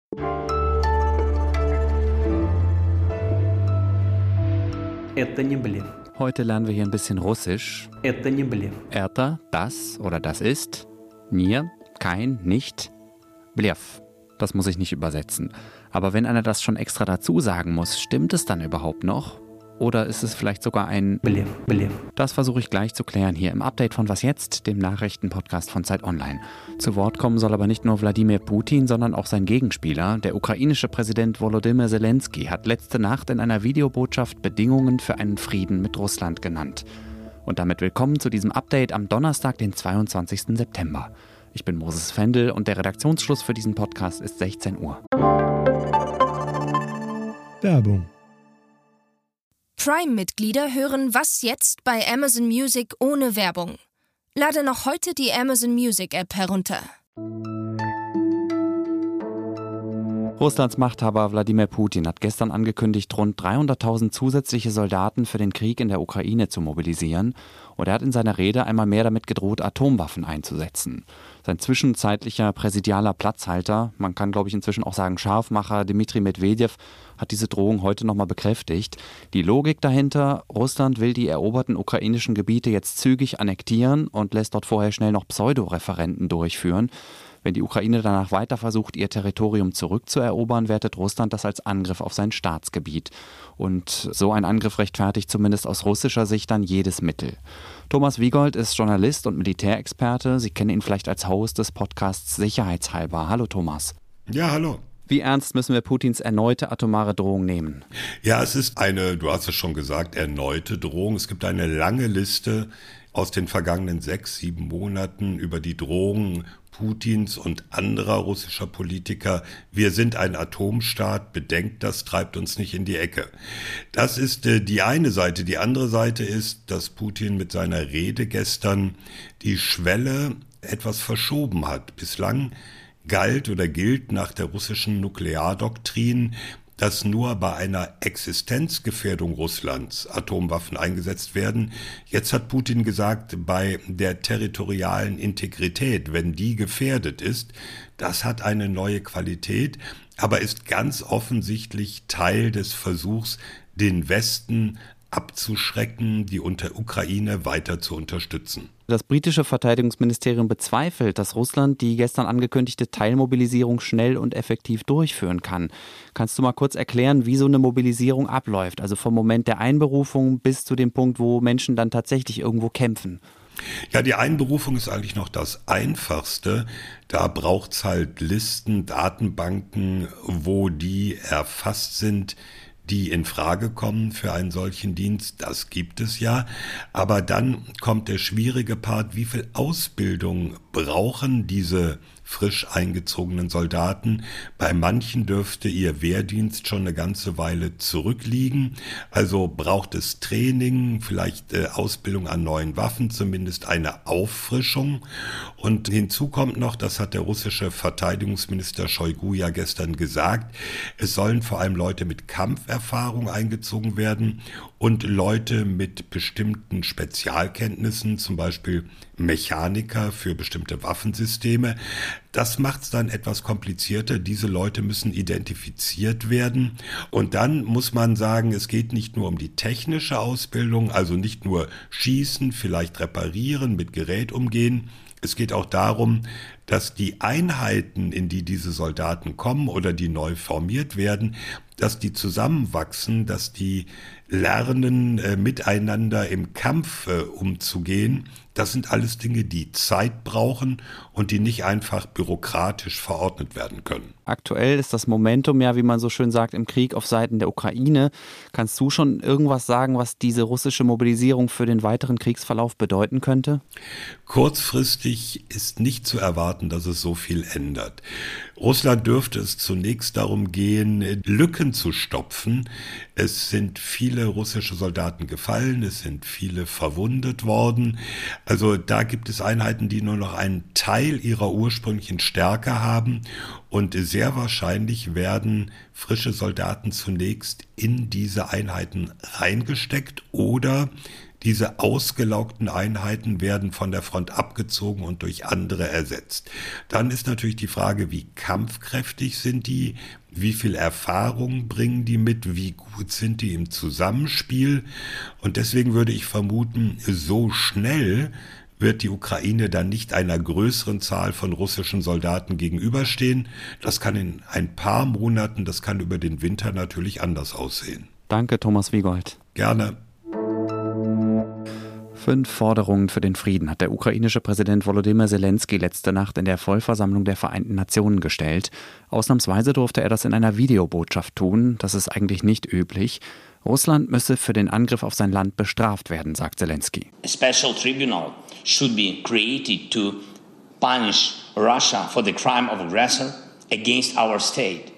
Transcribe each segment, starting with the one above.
Это не блеф. Heute lernen wir hier ein bisschen Russisch. Это не блеф. Erta, das oder das ist. Nier, kein, nicht. Blef. Das muss ich nicht übersetzen. Aber wenn einer das schon extra dazu sagen muss, stimmt es dann überhaupt noch? Oder ist es vielleicht sogar ein Блеф. Das versuche ich gleich zu klären hier im Update von Was jetzt, dem Nachrichtenpodcast von Zeit Online. Zu Wort kommen soll aber nicht nur Wladimir Putin, sondern auch sein Gegenspieler. Der ukrainische Präsident Volodymyr Zelensky hat letzte Nacht in einer Videobotschaft Bedingungen für einen Frieden mit Russland genannt. Und damit willkommen zu diesem Update am Donnerstag, den 22. September. Ich bin Moses Fendel und der Redaktionsschluss für diesen Podcast ist 16 Uhr. Werbung. Prime-Mitglieder hören Was jetzt bei Amazon Music ohne Werbung. Lade noch heute die Amazon Music App herunter. Russlands Machthaber Wladimir Putin hat gestern angekündigt, rund 300.000 zusätzliche Soldaten für den Krieg in der Ukraine zu mobilisieren. Und er hat in seiner Rede einmal mehr damit gedroht, Atomwaffen einzusetzen. Sein zwischenzeitlicher präsidialer Platzhalter, man kann glaube ich inzwischen auch sagen Scharfmacher, Dmitri Medvedev, hat diese Drohung heute nochmal bekräftigt. Die Logik dahinter: Russland will die eroberten ukrainischen Gebiete jetzt zügig annektieren und lässt dort vorher schnell noch Pseudo-Referenden durchführen. Wenn die Ukraine danach weiter versucht, ihr Territorium zurückzuerobern, wertet Russland das als Angriff auf sein Staatsgebiet. Und so ein Angriff rechtfertigt zumindest aus russischer Sicht dann jedes Mittel. Thomas Wiegold ist Journalist und Militärexperte. Sie kennen ihn vielleicht als Host des Podcasts Sicherheitshalber. Hallo Thomas. Ja, hallo. Wie ernst müssen wir Putins erneute atomare Drohung nehmen? Ja, es ist eine, du hast es schon gesagt, erneute Drohung. Es gibt eine lange Liste aus den vergangenen 6-7 Monaten über die Drohungen Putins und anderer russischer Politiker. Wir sind ein Atomstaat, bedenkt das, treibt uns nicht in die Ecke. Das ist die eine Seite. Die andere Seite ist, dass Putin mit seiner Rede gestern die Schwelle etwas verschoben hat. Bislang galt oder gilt nach der russischen Nukleardoktrin, dass nur bei einer Existenzgefährdung Russlands Atomwaffen eingesetzt werden. Jetzt hat Putin gesagt, bei der territorialen Integrität, wenn die gefährdet ist, das hat eine neue Qualität, aber ist ganz offensichtlich Teil des Versuchs, den Westen abzuschrecken, die Ukraine weiter zu unterstützen. Das britische Verteidigungsministerium bezweifelt, dass Russland die gestern angekündigte Teilmobilisierung schnell und effektiv durchführen kann. Kannst du mal kurz erklären, wie so eine Mobilisierung abläuft? Also vom Moment der Einberufung bis zu dem Punkt, wo Menschen dann tatsächlich irgendwo kämpfen. Ja, die Einberufung ist eigentlich noch das Einfachste. Da braucht's halt Listen, Datenbanken, wo die erfasst sind, die in Frage kommen für einen solchen Dienst. Das gibt es ja. Aber dann kommt der schwierige Part: Wie viel Ausbildung brauchen diese frisch eingezogenen Soldaten? Bei manchen dürfte ihr Wehrdienst schon eine ganze Weile zurückliegen. Also braucht es Training, vielleicht Ausbildung an neuen Waffen, zumindest eine Auffrischung. Und hinzu kommt noch, das hat der russische Verteidigungsminister Shoigu ja gestern gesagt, es sollen vor allem Leute mit Kampferfahrung eingezogen werden und Leute mit bestimmten Spezialkenntnissen, zum Beispiel Mechaniker für bestimmte Waffensysteme. Das macht es dann etwas komplizierter. Diese Leute müssen identifiziert werden. Und dann muss man sagen, es geht nicht nur um die technische Ausbildung, also nicht nur schießen, vielleicht reparieren, mit Gerät umgehen. Es geht auch darum, dass die Einheiten, in die diese Soldaten kommen oder die neu formiert werden, dass die zusammenwachsen, dass die lernen, miteinander im Kampf umzugehen. Das sind alles Dinge, die Zeit brauchen und die nicht einfach bürokratisch verordnet werden können. Aktuell ist das Momentum ja, wie man so schön sagt, im Krieg auf Seiten der Ukraine. Kannst du schon irgendwas sagen, was diese russische Mobilisierung für den weiteren Kriegsverlauf bedeuten könnte? Kurzfristig ist nicht zu erwarten, dass es so viel ändert. Russland dürfte es zunächst darum gehen, Lücken zu stopfen. Es sind viele russische Soldaten gefallen, es sind viele verwundet worden. Also da gibt es Einheiten, die nur noch einen Teil ihrer ursprünglichen Stärke haben. Und sehr wahrscheinlich werden frische Soldaten zunächst in diese Einheiten reingesteckt oder Diese ausgelaugten Einheiten werden von der Front abgezogen und durch andere ersetzt. Dann ist natürlich die Frage, wie kampfkräftig sind die, wie viel Erfahrung bringen die mit, wie gut sind die im Zusammenspiel. Und deswegen würde ich vermuten, so schnell wird die Ukraine dann nicht einer größeren Zahl von russischen Soldaten gegenüberstehen. Das kann in ein paar Monaten, das kann über den Winter natürlich anders aussehen. Danke, Thomas Wiegold. Gerne. 5 Forderungen für den Frieden hat der ukrainische Präsident Volodymyr Zelensky letzte Nacht in der Vollversammlung der Vereinten Nationen gestellt. Ausnahmsweise durfte er das in einer Videobotschaft tun. Das ist eigentlich nicht üblich. Russland müsse für den Angriff auf sein Land bestraft werden, sagt Zelensky. A special tribunal should be created to punish Russia for the crime of aggressor against our state.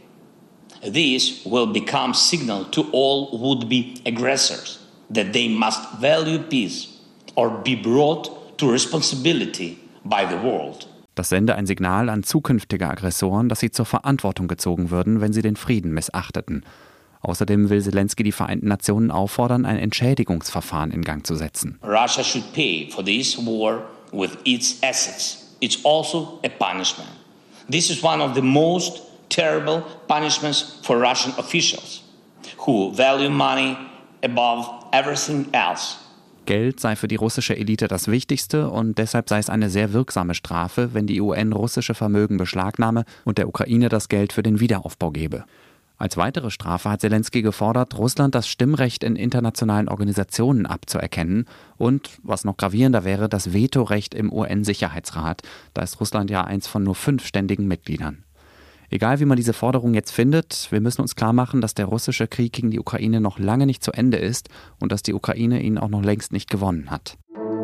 This will become signal to all would-be aggressors that they must value peace or be brought to responsibility by the world. Das sende ein Signal an zukünftige Aggressoren, dass sie zur Verantwortung gezogen würden, wenn sie den Frieden missachteten. Außerdem will Zelensky die Vereinten Nationen auffordern, ein Entschädigungsverfahren in Gang zu setzen. Russia should pay for this war with its assets. It's also a punishment. This is one of the most terrible punishments for Russian officials who value money above everything else. Geld sei für die russische Elite das Wichtigste und deshalb sei es eine sehr wirksame Strafe, wenn die UN russische Vermögen beschlagnahme und der Ukraine das Geld für den Wiederaufbau gebe. Als weitere Strafe hat Zelensky gefordert, Russland das Stimmrecht in internationalen Organisationen abzuerkennen und, was noch gravierender wäre, das Vetorecht im UN-Sicherheitsrat. Da ist Russland ja eins von nur 5 ständigen Mitgliedern. Egal wie man diese Forderung jetzt findet, wir müssen uns klar machen, dass der russische Krieg gegen die Ukraine noch lange nicht zu Ende ist und dass die Ukraine ihn auch noch längst nicht gewonnen hat.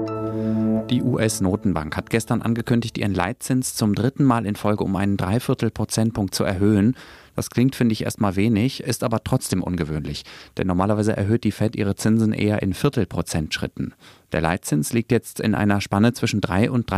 Die US-Notenbank hat gestern angekündigt, ihren Leitzins zum 3. Mal in Folge um einen 0,75 Prozentpunkt zu erhöhen. Das klingt, finde ich, erstmal wenig, ist aber trotzdem ungewöhnlich. Denn normalerweise erhöht die Fed ihre Zinsen eher in Viertelprozentschritten. Der Leitzins liegt jetzt in einer Spanne zwischen 3 und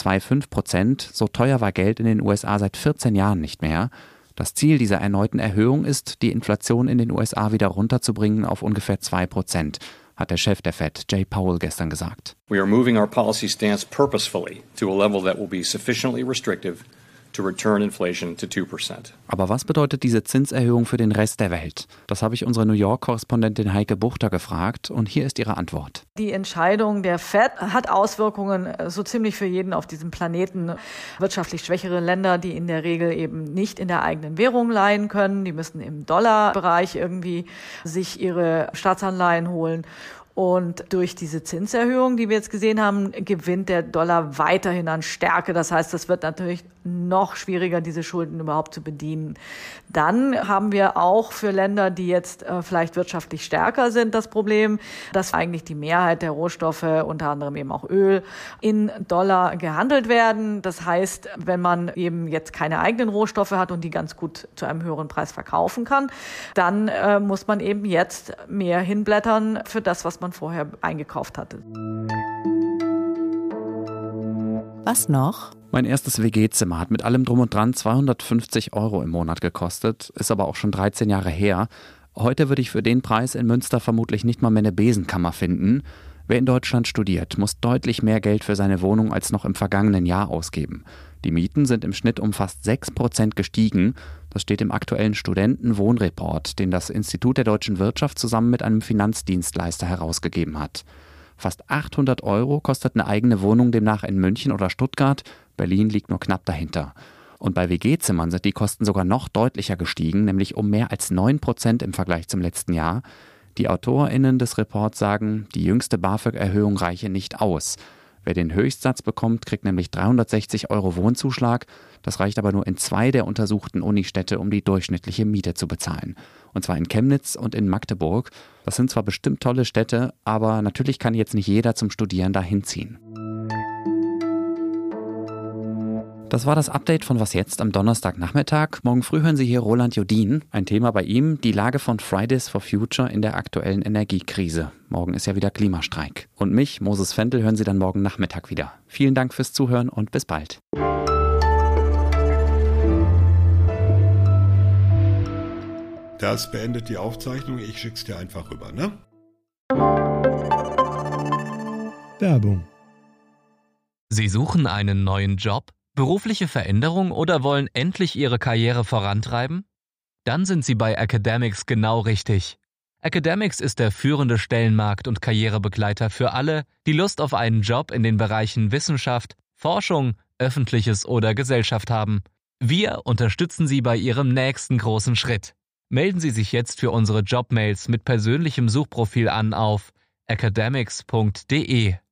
3,25%. So teuer war Geld in den USA seit 14 Jahren nicht mehr. Das Ziel dieser erneuten Erhöhung ist, die Inflation in den USA wieder runterzubringen auf ungefähr 2%. Hat der Chef der Fed, Jay Powell, gestern gesagt. We are moving our policy stance purposefully to a level that will be sufficiently restrictive to return inflation to 2%. Aber was bedeutet diese Zinserhöhung für den Rest der Welt? Das habe ich unsere New York-Korrespondentin Heike Buchter gefragt und hier ist ihre Antwort. Die Entscheidung der Fed hat Auswirkungen so ziemlich für jeden auf diesem Planeten. Wirtschaftlich schwächere Länder, die in der Regel eben nicht in der eigenen Währung leihen können, die müssen im Dollarbereich irgendwie sich ihre Staatsanleihen holen. Und durch diese Zinserhöhung, die wir jetzt gesehen haben, gewinnt der Dollar weiterhin an Stärke. Das heißt, es wird natürlich noch schwieriger, diese Schulden überhaupt zu bedienen. Dann haben wir auch für Länder, die jetzt vielleicht wirtschaftlich stärker sind, das Problem, dass eigentlich die Mehrheit der Rohstoffe, unter anderem eben auch Öl, in Dollar gehandelt werden. Das heißt, wenn man eben jetzt keine eigenen Rohstoffe hat und die ganz gut zu einem höheren Preis verkaufen kann, dann muss man eben jetzt mehr hinblättern für das, was man vorher eingekauft hatte. Was noch? Mein erstes WG-Zimmer hat mit allem drum und dran 250 € im Monat gekostet, ist aber auch schon 13 Jahre her. Heute würde ich für den Preis in Münster vermutlich nicht mal mehr eine Besenkammer finden. Wer in Deutschland studiert, muss deutlich mehr Geld für seine Wohnung als noch im vergangenen Jahr ausgeben. Die Mieten sind im Schnitt um fast 6% gestiegen. Das steht im aktuellen Studentenwohnreport, den das Institut der deutschen Wirtschaft zusammen mit einem Finanzdienstleister herausgegeben hat. Fast 800 € kostet eine eigene Wohnung demnach in München oder Stuttgart. Berlin liegt nur knapp dahinter. Und bei WG-Zimmern sind die Kosten sogar noch deutlicher gestiegen, nämlich um mehr als 9% im Vergleich zum letzten Jahr. Die AutorInnen des Reports sagen, die jüngste BAföG-Erhöhung reiche nicht aus. Wer den Höchstsatz bekommt, kriegt nämlich 360 € Wohnzuschlag. Das reicht aber nur in 2 der untersuchten Unistädte, um die durchschnittliche Miete zu bezahlen. Und zwar in Chemnitz und in Magdeburg. Das sind zwar bestimmt tolle Städte, aber natürlich kann jetzt nicht jeder zum Studieren dahin ziehen. Das war das Update von Was jetzt am Donnerstagnachmittag. Morgen früh hören Sie hier Roland Jodin. Ein Thema bei ihm, die Lage von Fridays for Future in der aktuellen Energiekrise. Morgen ist ja wieder Klimastreik. Und mich, Moses Fendel, hören Sie dann morgen Nachmittag wieder. Vielen Dank fürs Zuhören und bis bald. Das beendet die Aufzeichnung. Ich schick's dir einfach rüber, ne? Werbung. Sie suchen einen neuen Job, berufliche Veränderung oder wollen endlich Ihre Karriere vorantreiben? Dann sind Sie bei Academics genau richtig. Academics ist der führende Stellenmarkt- und Karrierebegleiter für alle, die Lust auf einen Job in den Bereichen Wissenschaft, Forschung, Öffentliches oder Gesellschaft haben. Wir unterstützen Sie bei Ihrem nächsten großen Schritt. Melden Sie sich jetzt für unsere Jobmails mit persönlichem Suchprofil an auf academics.de.